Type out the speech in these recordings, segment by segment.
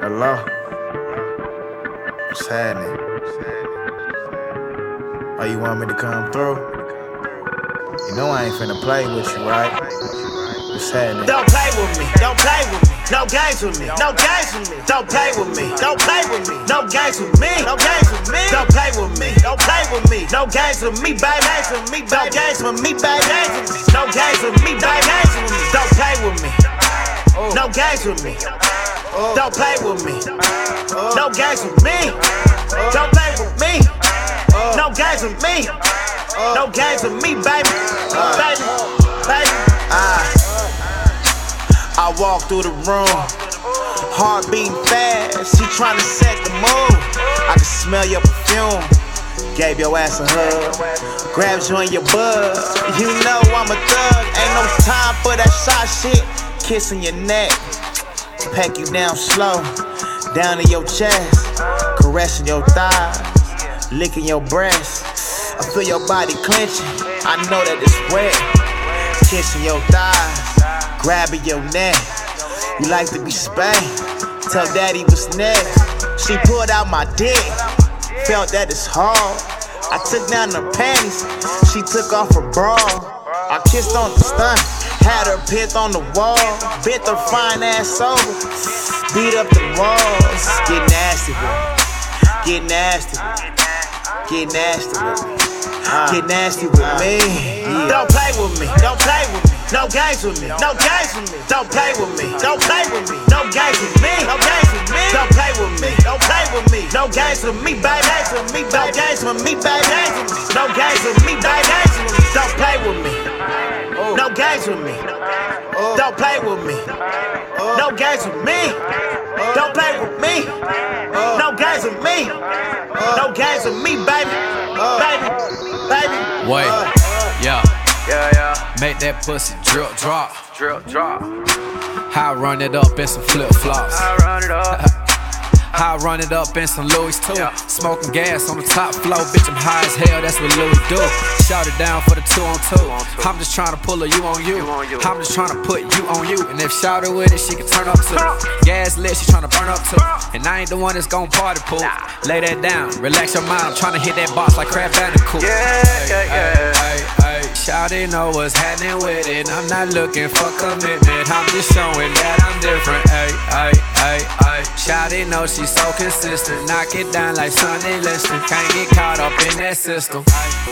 Hello? What's happening? Oh, you want me to come through? You know I ain't finna play with you, right? What's happening? Don't play with me, don't play with me, no games with me, no games with me. Don't play with me, don't play with me, no games with me, no games with me. Don't play with me, don't play with me, no games with me, bad games with me, no games with me, bad games with me, no games with me, bad games with me. Don't play with me, no games with me. Don't play with me, no games with me. Don't play with me, no games with me, no games with me, baby, baby, baby. I walk through the room, heart beating fast. She tryna set the mood. I can smell your perfume. Gave your ass a hug, grabbed you in your bud. You know I'm a thug, ain't no time for that shot shit. Kissing your neck, pack you down slow, down to your chest, caressing your thighs, licking your breast. I feel your body clenching, I know that it's wet. Kissing your thighs, grabbing your neck. You like to be spanked, tell daddy what's next. She pulled out my dick, felt that it's hard. I took down her panties, she took off her bra. I kissed on the stomach, had her pith on the wall. Bent her fine ass over, beat up the walls. Get nasty with me, get nasty with me, get nasty with me, get nasty with me. Don't play with me, don't play with me, no games with me, no games with me. Don't play with me, don't play with me, no games with me, no games with me. Don't play with me, don't play with me, no games with me, bad games with me, no games with me, bad games with me, no games with me, bad games with me. Don't play with me, no games with me. Don't play with me, no games with me. Don't play with me, no games with me, no games with me, baby, baby, baby. Wait, yeah. Make that pussy drip drop. I run it up in some flip flops. I run it up in some Louis too. Smoking gas on the top floor, bitch, I'm high as hell, that's what Louis do. Shout it down for the 2-on-2. I'm just tryna pull a you on you. I'm just tryna put you on you. And if shout it with it, she can turn up too. Gas lit, she tryna burn up too. And I ain't the one that's gon' party pool. Lay that down, relax your mind, I'm tryna hit that box like Crab Bandicoot. Shawty know what's happening with it. I'm not looking for commitment, I'm just showing that I'm different. Shawty know she's so consistent. Knock it down like Sunday Liston. Can't get caught up in that system.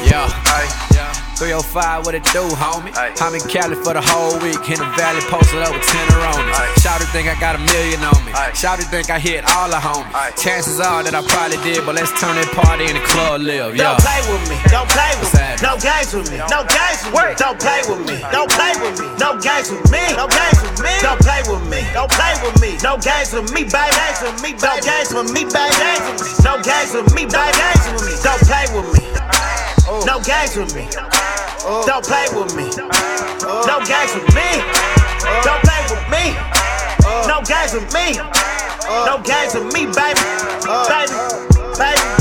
305, what it do, homie? I'm in Cali for the whole week. In the valley, posted up with 10 Aronis. Shawty think I got $1 million on me. Shawty think I hit all the homies. Chances are that I probably did, but let's turn that party in the club live. Don't play with me, don't play with me, no games with me, no games with me. Don't play with me, don't play with me, no games with me, no games with me. Don't play with me, don't play with me, no games with me, bad games with me, no games with me, bad games with me, no games with me, bad games with me. Don't play with me, no games with me. Don't play with me, no games with me. Don't play with me, no games with me, no games with me, baby, baby, baby.